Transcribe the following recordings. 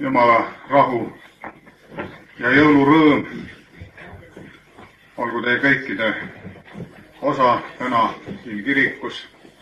Jumala rahu ja jõulurõõm olgu teie kõikide osa täna siin kirikus.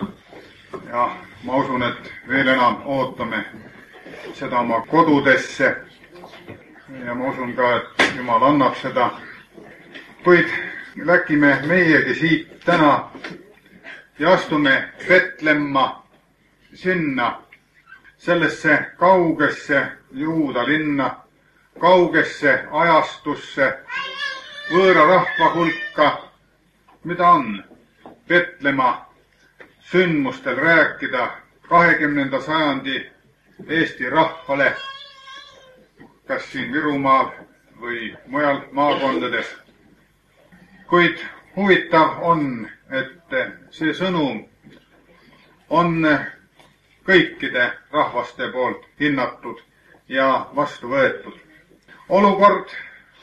Ja ma usun, et veel enam ootame seda oma kodudesse. Ja ma usun ka, et Jumal annab seda. Kuid läkime meiegi siit täna ja astume Betlemma sinna, sellesse kaugesse Juuda linna, kaugesse ajastusse, võõra rahva hulka, mida on Betlemma sündmustel rääkida 20. sajandi Eesti rahvale, kas siin Virumaal või mujal maakondades. Kuid huvitav on, et see sõnum on kõikide rahvaste poolt hinnatud ja vastu võetud. Olukord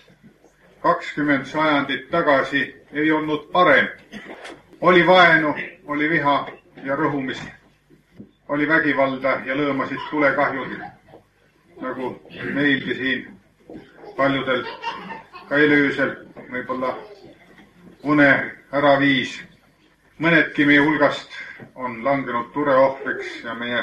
20 sajandit tagasi ei olnud parem. Oli vaenu, oli viha ja rõhumist. Oli vägivalda ja lõõmasid tulekahjud, nagu meilgi siin paljudel ka öösel võib-olla une ära viis. Mõnedki meie hulgast on langenud tureohvriks ja meie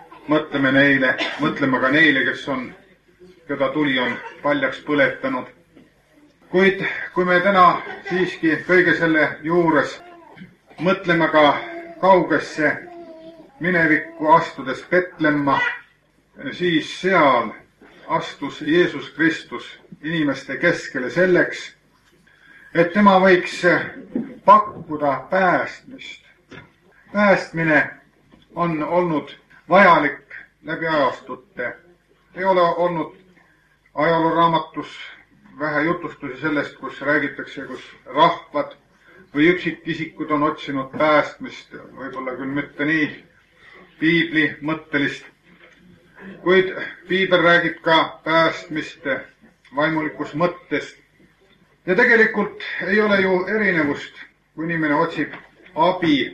mõtleme ka neile, keda tuli on paljaks põletanud. Kuid kui me täna siiski kõige selle juures mõtleme ka kaugesse minevikku astudes Betlemma, siis seal astus Jeesus Kristus inimeste keskele selleks, et tema võiks pakkuda päästmist. Päästmine on olnud vajalik läbi ajastute. Ei ole olnud ajalooraamatus vähe jutustusi sellest, kus räägitakse, kus rahvad või üksikisikud on otsinud päästmist, võib-olla küll mitte nii piibli mõttelist, kuid piibel räägib ka päästmist vaimulikus mõttes. Ja tegelikult ei ole ju erinevust, kui inimene otsib abi.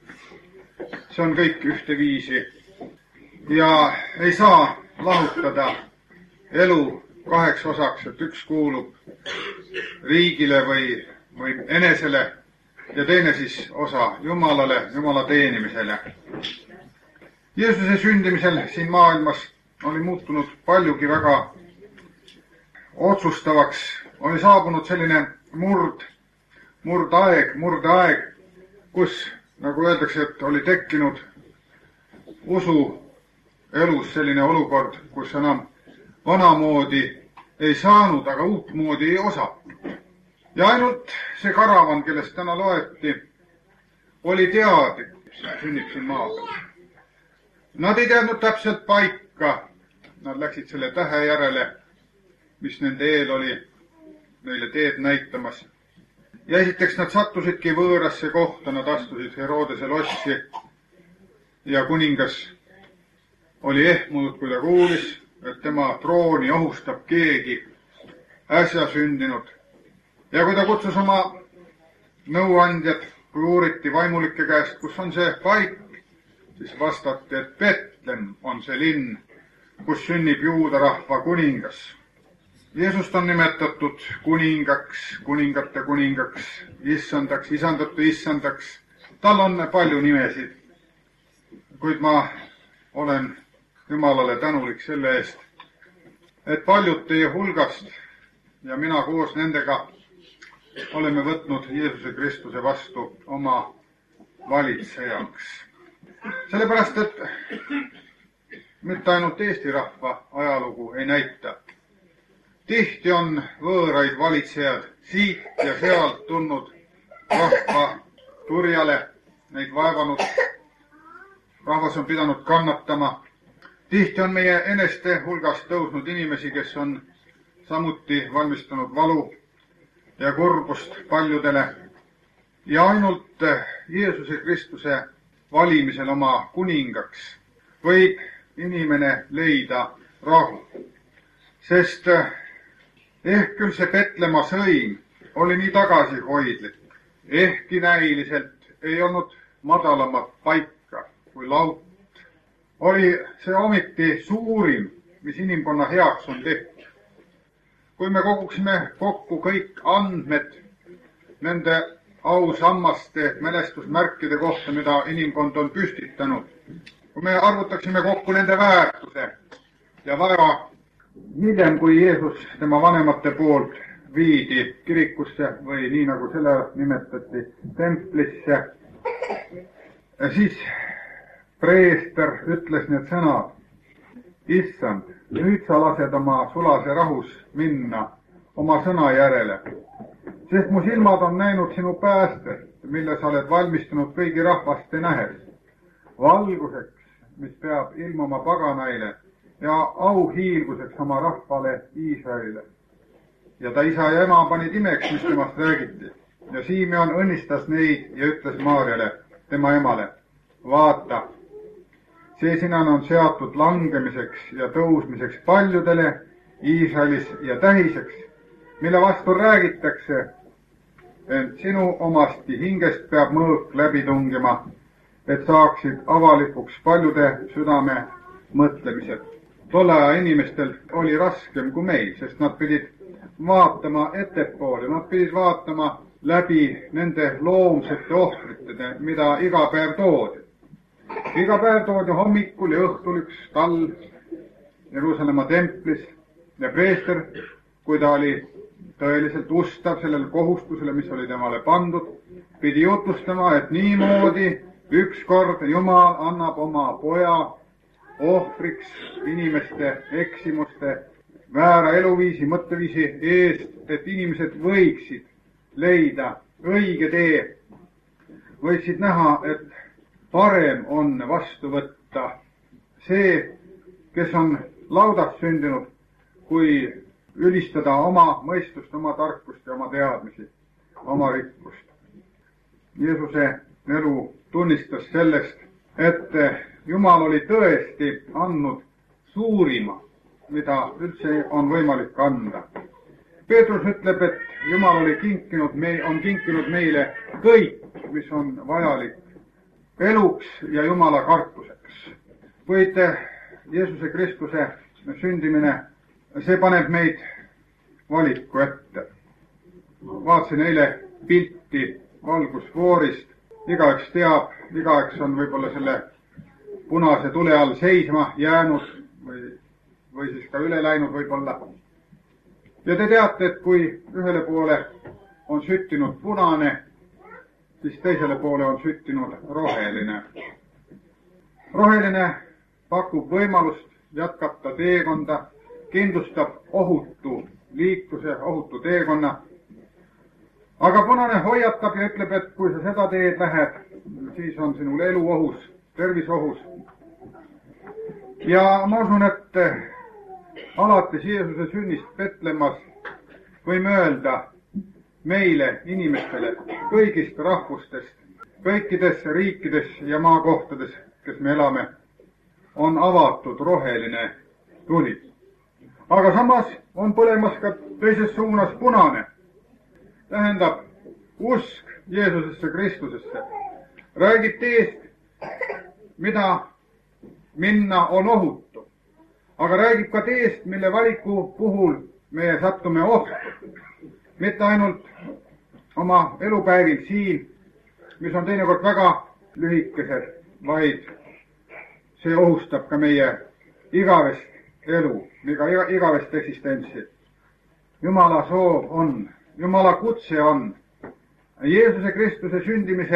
See on kõik ühteviisi ja ei saa lahutada elu kaheks osaks, et üks kuulub riigile või enesele ja teine siis osa Jumalale, Jumala teenimisele. Jeesuse sündimisel siin maailmas oli muutunud paljugi väga otsustavaks. Oli saabunud selline murdeaeg, kus, nagu öeldakse, et oli tekkinud usu elus selline olukord, kus enam vanamoodi ei saanud, aga uutmoodi ei osatud. Ja ainult see karavan, kellest täna loeti, oli teadlik, sünnib siin maa peal. Nad ei teadnud täpselt paika. Nad läksid selle tähe järele, mis nende eel oli neile teed näitamas. Ja esiteks nad sattusidki võõrasse kohta, nad astusid Herodese lossi ja kuningas oli ehmunud, kui ta kuulis, et tema trooni ohustab keegi äsja sündinud. Ja kui ta kutsus oma nõuandjad, kui uuriti vaimulike käest, kus on see paik, siis vastati, et Betlem on see linn, kus sünnib Juuda rahva kuningas. Jeesust on nimetatud kuningaks, kuningate kuningaks, issandaks, isandate issandaks. Tal on palju nimesid, kuid ma olen Jumalale tänulik selle eest, et paljud teie hulgast ja mina koos nendega oleme võtnud Jeesuse Kristuse vastu oma valitsejaks. Sellepärast, et mitte ainult Eesti rahva ajalugu ei näita. Tihti on võõraid valitsejad siit ja sealt tulnud rahva turjale, neid vaevanud. Rahvas on pidanud kannatama. Tihti on meie eneste hulgast tõusnud inimesi, kes on samuti valmistanud valu ja kurbust paljudele. Ja ainult Jeesuse Kristuse valimisel oma kuningaks võib inimene leida rahu. Sest ehk küll see Betlemma sõim oli nii tagasihoidlik, ehkki näiliselt ei olnud madalamat paika kui laut, oli see ometi suurim mis inimkonna heaks on tehtud. Kui me koguksime kokku kõik andmed nende ausammaste mälestusmärkide kohta, mida inimkond on püstitanud, kui me arvutaksime kokku nende väärtuse ja vaeva hiljem, kui Jeesus tema vanemate poolt viidi kirikusse või nii nagu selle nimetati, templisse, siis preester ütles need sõnad: Issand, nüüd sa lased oma sulase rahus minna oma sõna järele, sest mu silmad on näinud sinu päästet, mille sa oled valmistunud kõigi rahvaste nähes, valguseks, mis peab ilmuma paganaile ja auhiilguseks oma rahvale Iisraelile. Ja ta isa ja ema panid imeks, mis temast räägiti. Ja Simeon õnnistas neid ja ütles Maarjale, tema emale: vaata, see sinan on seatud langemiseks ja tõusmiseks paljudele Iisraelis ja tähiseks, mille vastu räägitakse, ent sinu omasti hingest peab mõõk läbi tungima, et saaksid avalikuks paljude südame mõtlemised. Tolle aja inimestel oli raskem kui meil, sest nad pidid vaatama ettepoole, nad pidid vaatama läbi nende loomsete ohvrite, mida iga päev toodi. Iga päev toodi hommikul ja õhtul üks tall Jeruusalemma templis ja preester, kui ta oli tõeliselt ustav sellele kohustusele, mis oli temale pandud, pidi jutustama, et niimoodi ükskord Jumal annab oma poja ohvriks inimeste eksimuste, väära eluviisi, mõtteviisi eest, et inimesed võiksid leida õige tee, võiksid näha, et parem on vastu võtta see, kes on laudas sündinud, kui ülistada oma mõistust, oma tarkust ja oma teadmisi, oma rikkust. Jeesuse elu tunnistas sellest, et Jumal oli tõesti andnud suurima, mida üldse on võimalik anda. Peetrus ütleb, et Jumal on kinkinud meile kõik, mis on vajalik eluks ja Jumala kartuseks. Kuid Jeesuse Kristuse sündimine, see paneb meid valiku ette. Vaatasin eile pilti valgusfoorist. Igaüks teab, igaüks on võib-olla selle punase tule all seisma jäänud või siis ka üle läinud võib-olla. Ja te teate, et kui ühele poole on süttinud punane, siis teisele poole on süttinud roheline. Roheline pakub võimalust jätkata teekonda, kindlustab ohutu liikluse, ohutu teekonna. Aga punane hoiatab ja ütleb, et kui sa seda teed lähed, siis on sinul elu ohus, tervis ohus. Ja ma usun, et alates Jeesuse sünnist Betlemmas võime öelda meile, inimestele, kõigist rahvustest, kõikides riikides ja maakohtades, kes me elame, on avatud roheline tuli. Aga samas on põlemas ka teises suunas punane. Tähendab, usk Jeesusesse Kristusesse räägib teest, mida minna on ohutu, aga räägib ka teest, mille valiku puhul me sattume ohtu. Mitte ainult oma elupäevil siin, mis on teinekord väga lühikesed, vaid see ohustab ka meie igavest elu, igavest eksistentsi. Jumala soov on, Jumala kutse on. Jeesuse Kristuse sündimise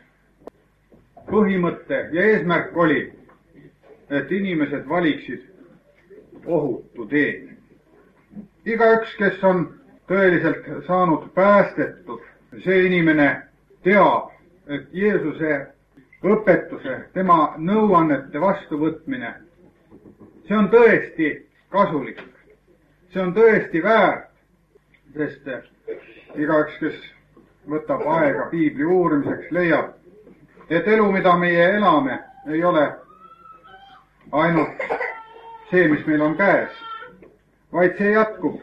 põhimõte ja eesmärk oli, et inimesed valiksid ohutu tee. Igaüks, kes on tõeliselt saanud päästetud, see inimene teab, et Jeesuse õpetuse, tema nõuannete vastuvõtmine, see on tõesti kasulik. See on tõesti väärt, sest igaüks, kes võtab aega piibli uurimiseks, leiab, et elu, mida meie elame, ei ole ainult see, mis meil on käes, vaid see jätkub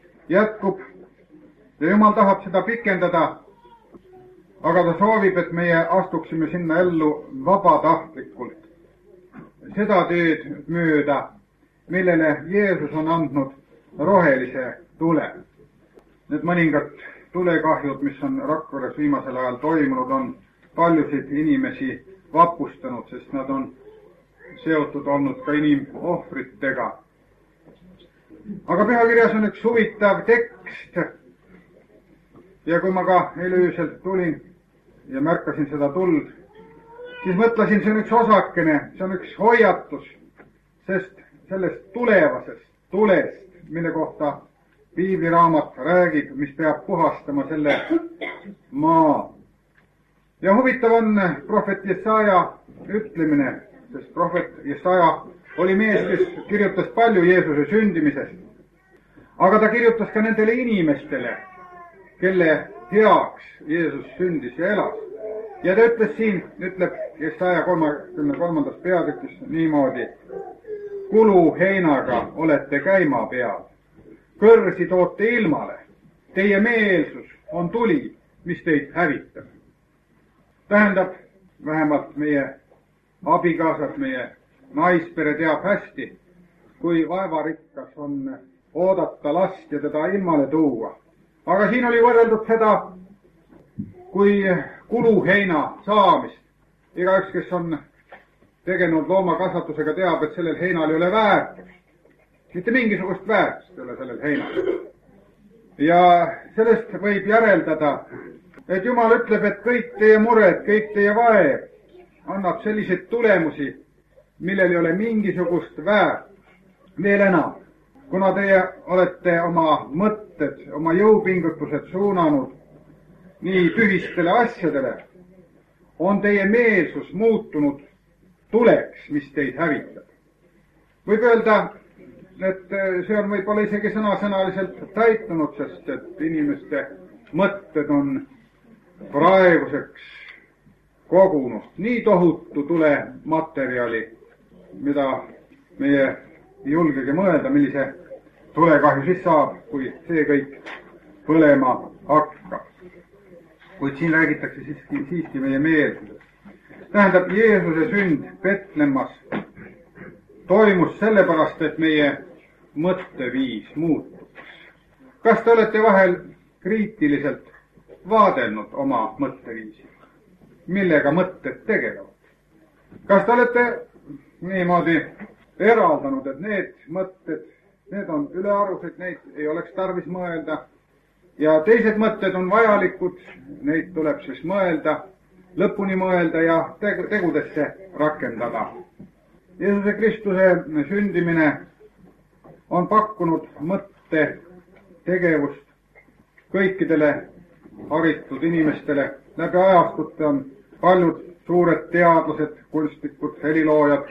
ja Jumal tahab seda pikendada, aga ta soovib, et meie astuksime sinna ellu vabatahtlikult, seda tööd mööda, millele Jeesus on andnud rohelise tule. Need mõningad tulekahjud, mis on Rakveres viimasel ajal toimunud, on paljusid inimesi vapustanud, sest nad on seotud olnud ka inimohvritega. Aga pühakirjas on üks huvitav tekst ja kui ma ka eile öösel tulin ja märkasin seda tuld, siis mõtlesin, see on üks osakene, see on üks hoiatus, sest sellest tulevasest tulest, mille kohta piibliraamat räägib, mis peab puhastama selle maa. Ja huvitav on prohvet Jesaja ütlemine, sest prohvet Jesaja oli mees, kes kirjutas palju Jeesuse sündimisest. Aga ta kirjutas ka nendele inimestele, kelle heaks Jeesus sündis ja elas. Ja ta ütles siin, ütleb Jesaja 33. peatükis niimoodi: kuluheinaga olete käima peal, kõrsi toote ilmale, teie meelsus on tuli, mis teid hävitab. Tähendab, vähemalt meie abikaasad, meie naispere teab hästi, kui vaevarikkas on oodata last ja teda ilmale tuua. Aga siin oli võrreldud seda kui kuluheina saamist. Igaüks, kes on tegelenud loomakasvatusega, teab, et sellel heinal ei ole väärtust. Mitte mingisugust väärtust ei ole sellel heinal. Ja sellest võib järeldada, et Jumal ütleb, et kõik teie mured, kõik teie vaev annab selliseid tulemusi, millel ei ole mingisugust väärtust. Veel enam, kuna teie olete oma mõtted, oma jõupingutused suunanud nii tühistele asjadele, on teie meelsus muutunud tuleks, mis teid hävitab. Võib öelda, et see on võib-olla isegi sõnasõnaliselt täitunud, sest et inimeste mõtted on praeguseks kogunud nii tohutu tulematerjali, mida meie ei julgegi mõelda, millise tulekahju siis saab, kui see kõik põlema hakkab. Kuid siin räägitakse siiski meie meelsusest. Tähendab, Jeesuse sünd Betlemmas toimus sellepärast, et meie mõtteviis muutuks. Kas te olete vahel kriitiliselt vaadelnud oma mõtteviisi? Millega mõtted tegelevad? Kas te olete niimoodi eraldanud, et need mõtted, need on ülearused, neid ei oleks tarvis mõelda, ja teised mõtted on vajalikud, neid tuleb siis mõelda, lõpuni mõelda ja tegudesse rakendada. Jeesuse Kristuse sündimine on pakkunud mõttetegevust kõikidele haritud inimestele. Läbi ajastute on paljud suured teadlased, kunstnikud, heliloojad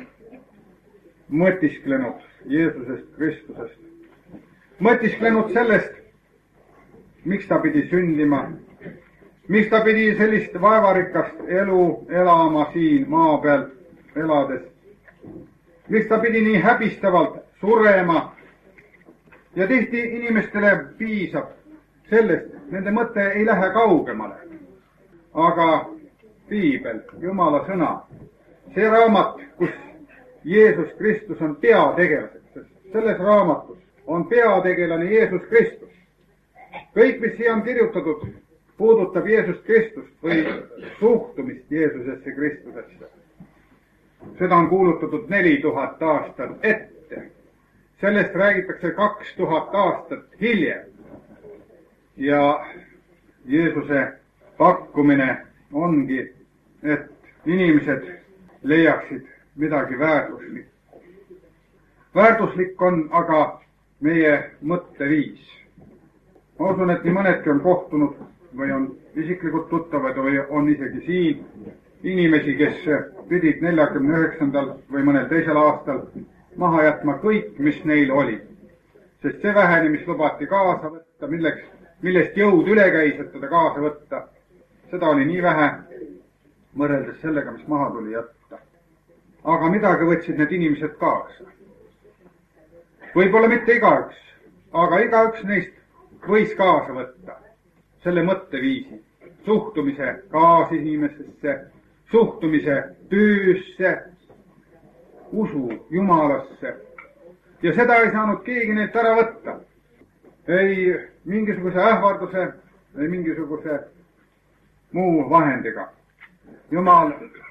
mõtisklenud Jeesusest Kristusest. Mõtisklenud sellest, miks ta pidi sündima, miks ta pidi sellist vaevarikast elu elama siin maa peal elades, miks ta pidi nii häbistavalt surema. Ja tihti inimestele piisab sellest, nende mõte ei lähe kaugemale. Aga piibel, Jumala sõna, see raamat, kus Jeesus Kristus on peategelaseks, selles raamatus on peategelane Jeesus Kristus. Kõik, mis siia on kirjutatud, puudutab Jeesus Kristust või suhtumist Jeesusesse Kristusesse. Seda on kuulutatud 4000 aastat ette. Sellest räägitakse 2000 aastat hiljem. Ja Jeesuse pakkumine ongi, et inimesed leiaksid midagi väärtuslikku. Väärtuslik on aga meie mõtteviis. Ma usun, et nii mõnedki on kohtunud või on isiklikult tuttavad või on isegi siin inimesi, kes pidid 49. või mõnel teisel aastal maha jätma kõik, mis neil oli. Sest see vähene, mis lubati kaasa võtta, millest jõud üle käis, et teda kaasa võtta, seda oli nii vähe võrreldes sellega, mis maha tuli jätta. Aga midagi võtsid need inimesed kaasa. Võib-olla mitte igaüks, aga igaüks neist võis kaasa võtta selle mõtteviisi, suhtumise kaasinimesesse, suhtumise töösse, usu Jumalasse, ja seda ei saanud keegi neilt ära võtta. Ei mingisuguse ähvarduse, ei mingisuguse muu vahendiga. Jumal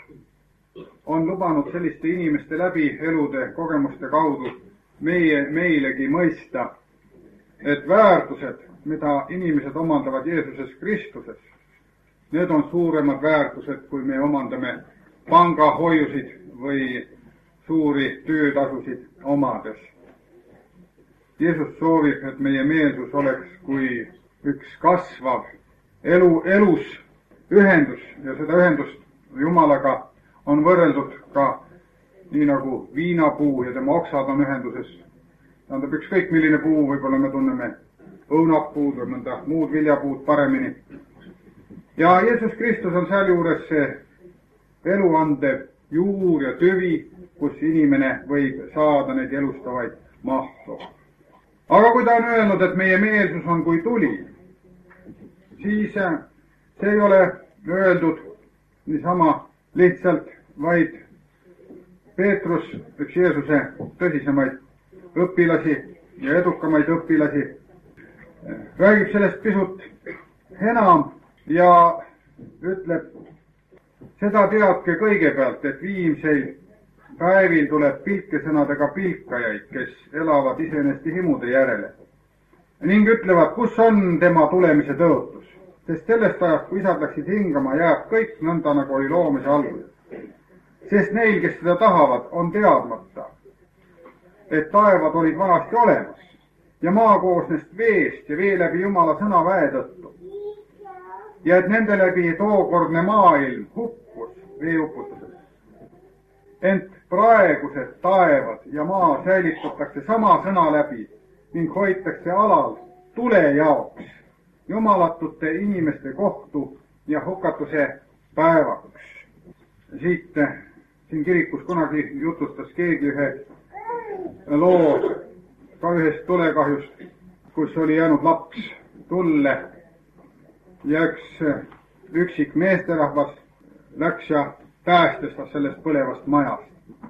on lubanud selliste inimeste läbi elude kogemuste kaudu meilegi mõista, et väärtused, mida inimesed omandavad Jeesuses Kristuses, need on suuremad väärtused, kui me omandame pangahoiusid või suuri töötasusid omades. Jeesus soovib, et meie meelsus oleks kui üks kasvav elus ühendus ja seda ühendust Jumalaga on võrreldud ka nii nagu viinapuu ja tema oksad on ühenduses. Tähendab, ükskõik milline puu, võib-olla me tunneme õunapuud või mõnda muud viljapuud paremini. Ja Jeesus Kristus on sealjuures see eluandev juur ja tüvi, kus inimene võib saada neid elustavaid mahtu. Aga kui ta on öelnud, et meie meelsus on kui tuli, siis see ei ole öeldud niisama lihtsalt, vaid Peetrus, üks Jeesuse tõsisemaid õpilasi ja edukamaid õpilasi, räägib sellest pisut enam ja ütleb, seda teadke kõigepealt, et viimseil päevil tuleb pilkesõnadega pilkajaid, kes elavad iseenesti himude järele ning ütlevad, kus on tema tulemise tõotus, sest sellest ajast, kui isad läksid hingama, jääb kõik nõnda, nagu oli loomise alguses. Sest neil, kes seda tahavad, on teadmata, et taevad olid vanasti olemas ja maa koosnes veest ja vee läbi Jumala sõna väe tõttu. Ja et nende läbi tookordne maailm hukkus veeuputuses. Ent praegused taevad ja maa säilitatakse sama sõna läbi ning hoitakse alal tule jaoks, jumalatute inimeste kohtu ja hukatuse päevaks. Siin kirikus kunagi jutustas keegi ühe loo ka ühest tulekahjust, kus oli jäänud laps tulle ja üks üksik meesterahvas läks ja päästes ta sellest põlevast majast.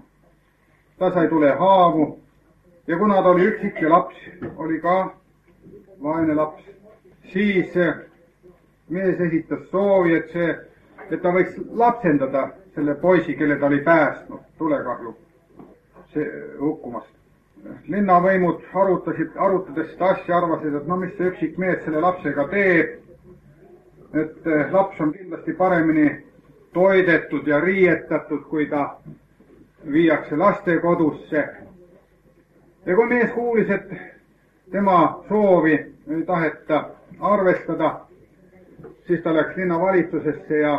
Ta sai tulehaavu ja kuna ta oli üksik ja laps oli ka vaene laps, siis mees esitas soovi, et ta võiks lapsendada selle poisi, kelle ta oli päästnud tulekahju hukkumast. Linnavõimud arutades seda asja arvasid, et no mis see üksik mees selle lapsega teeb, et laps on kindlasti paremini toidetud ja riietatud, kui ta viiakse lastekodusse. Ja kui mees kuulis, et tema soovi ei taheta arvestada, siis ta läks linnavalitsusesse ja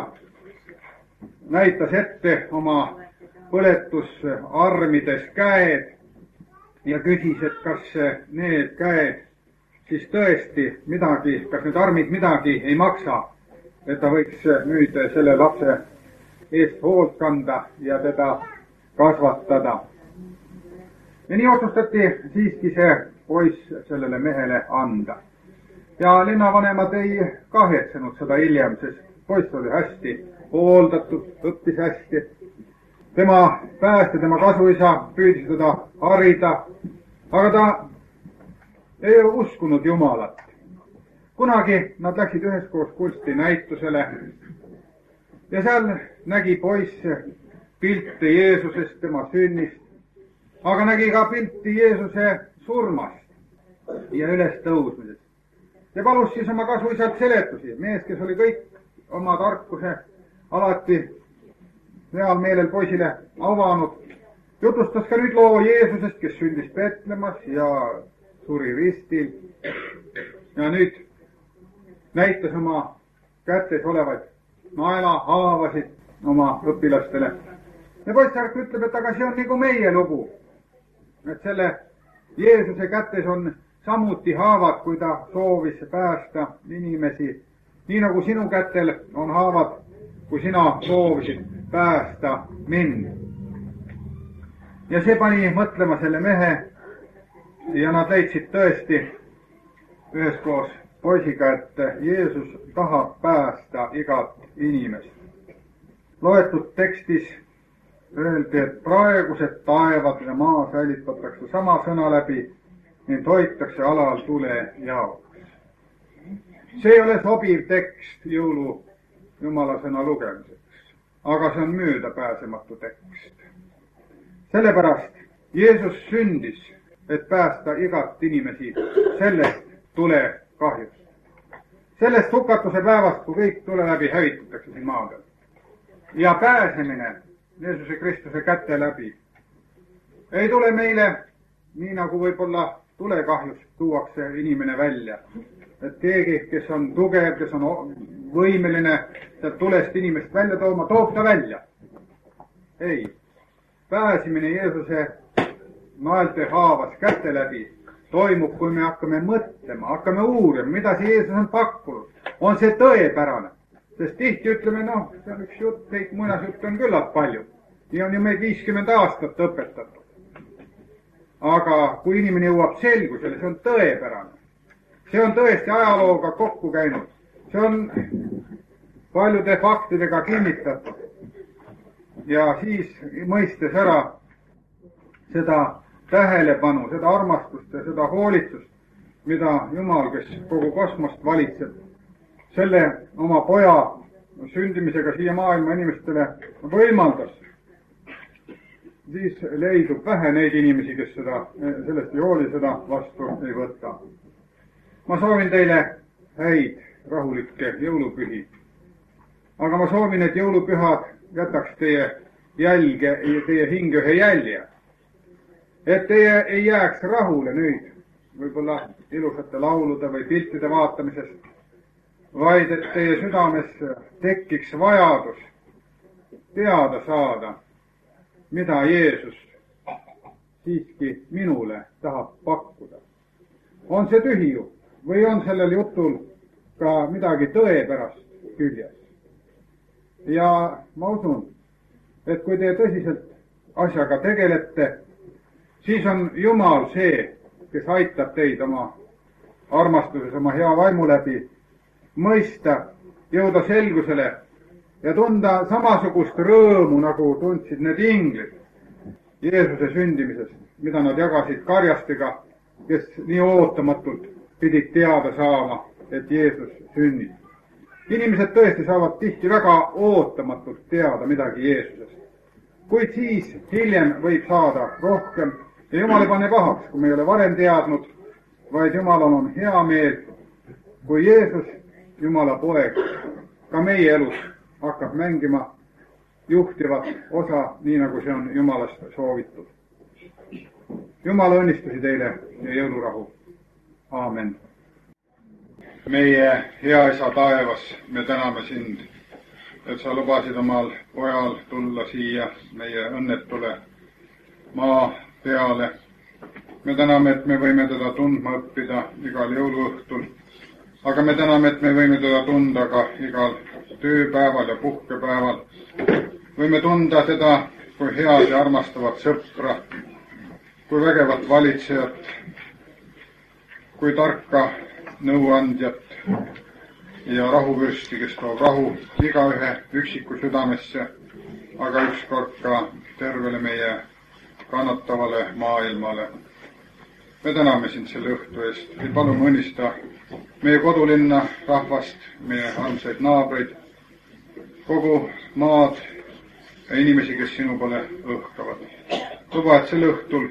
näitas ette oma põletusarmides käed ja küsis, et kas need käed siis tõesti midagi, kas need armid midagi ei maksa, et ta võiks nüüd selle lapse eest hoolt kanda ja teda kasvatada. Ja nii otsustati siiski see poiss sellele mehele anda. Ja linnavanemad ei kahetsenud seda hiljem, sest poiss oli hästi hooldatud, õppis hästi. Tema päästja, tema kasuisa püüdis teda harida, aga ta ei ole uskunud Jumalat. Kunagi nad läksid üheskoos kunstinäitusele ja seal nägi poiss pilte Jeesusest, tema sünnist, aga nägi ka pilti Jeesuse surmast ja ülestõusmisest. Ja palus siis oma kasuisalt seletusi. Mees, kes oli kõik oma tarkuse alati heal meelel poisile avanud, jutustas ka nüüd loo Jeesusest, kes sündis Petlemas ja suri ristil. Ja nüüd näitas oma kätes olevaid naelahaavasid oma õpilastele. Ja poissark ütleb, et aga see on nagu meie lugu. Et selle Jeesuse kätes on samuti haavad, kui ta soovis päästa inimesi. Nii nagu sinu kätel on haavad, kui sina soovisid päästa mind. Ja see pani mõtlema selle mehe ja nad leidsid tõesti üheskoos poisiga, et Jeesus tahab päästa igat inimest. Loetud tekstis öeldi, et praegused taevad ja maa säilitatakse sama sõna läbi, ning hoitakse alal tule jaoks. see ei ole sobiv tekst jõulu Jumala sõna lugemiseks, aga see on möödapääsematu tekst. sellepärast Jeesus sündis, et päästa igat inimesi sellest tulekahjust. sellest hukatuse päevast, kui kõik tule läbi hävitatakse siin maa peal. ja pääsemine Jeesuse Kristuse käte läbi ei tule meile nii, nagu võib-olla tulekahjust tuuakse inimene välja. et keegi, kes on tugev, kes on võimeline sealt tulest inimest välja tooma, toob ta välja. ei. pääsemine Jeesuse naelte haavas käte läbi toimub, kui me hakkame mõtlema, hakkame uurima, mida see Jeesus on pakkunud. on see tõepärane? sest tihti ütleme, see on üks jutt, neid muinasjutte on küllalt palju. nii on ju meid 50 aastat õpetatud. aga kui inimene jõuab selgusele, see on tõepärane. see on tõesti ajalooga kokku käinud. see on paljude faktidega kinnitatud. ja siis mõistes ära seda tähelepanu, seda armastust ja seda hoolitsust, mida Jumal, kes kogu kosmost valitseb, selle oma poja sündimisega siia maailma inimestele võimaldas, siis leidub vähe neid inimesi, kes sellest ei hooli, seda vastu ei võta. ma soovin teile häid, rahulikke jõulupühi. aga ma soovin, et jõulupühad jätaks teie hinge ühe jälje. et teie ei jääks rahule nüüd võib-olla ilusate laulude või piltide vaatamisest, vaid et teie südames tekiks vajadus teada saada, mida Jeesus siiski minule tahab pakkuda. on see tühi jutt või on sellel jutul ka midagi tõepärast küljes? ja ma usun, et kui te tõsiselt asjaga tegelete, siis on Jumal see, kes aitab teid oma armastuses, oma hea vaimu läbi mõista, jõuda selgusele ja tunda samasugust rõõmu, nagu tundsid need inglid Jeesuse sündimisest, mida nad jagasid karjastega, kes nii ootamatult pidid teada saama, et Jeesus sünnib. inimesed tõesti saavad tihti väga ootamatult teada midagi Jeesusest, kuid siis hiljem võib saada rohkem ja Jumal ei pane pahaks, kui me ei ole varem teadnud, vaid Jumalal on hea meel, kui Jeesus, Jumala poeg, ka meie elus hakkab mängima juhtivat osa, nii nagu see on Jumalast soovitud. Jumala õnnistusi teile ja jõulurahu. Aamen. meie hea Isa taevas, me täname sind, et sa lubasid omal pojal tulla siia meie õnnetule maa peale. me täname, et me võime teda tundma õppida igal jõuluõhtul, aga me täname, et me võime teda tunda ka igal tööpäeval ja puhkepäeval. võime tunda teda kui head ja armastavat sõpra, kui vägevat valitsejat, kui tarka nõuandjat ja rahuvürsti, kes toob rahu igaühe üksiku südamesse, aga ükskord ka tervele meie kannatavale maailmale. me täname sind selle õhtu eest ja palume õnnista meie kodulinna rahvast, meie armsaid naabreid, kogu maad ja inimesi, kes sinu poole õhkavad. luba, et sel õhtul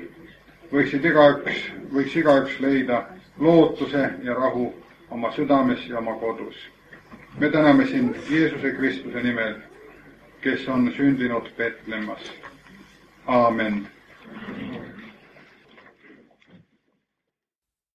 võiks igaüks leida lootuse ja rahu oma südames ja oma kodus. me täname sind Jeesuse Kristuse nimel, kes on sündinud Betlemmas. Aamen.